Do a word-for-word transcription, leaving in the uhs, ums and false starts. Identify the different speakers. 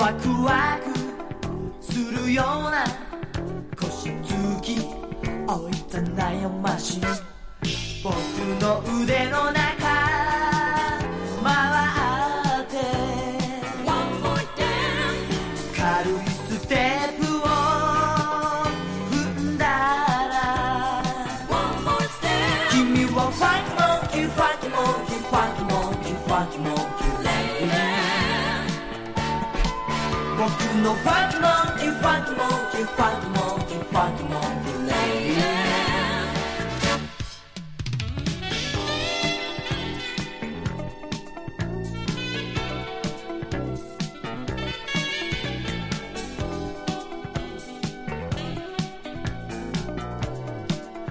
Speaker 1: ワクワクするような腰つきおいざ悩ましい僕の腕の中回って軽いステップを踏んだら君はファンキーモンキーファンキーモンキーファンキーモンキーファンキーモンキーレイディ僕のファンキーモンキーファンキーモンキーファンキーモンキーファンキーモンキー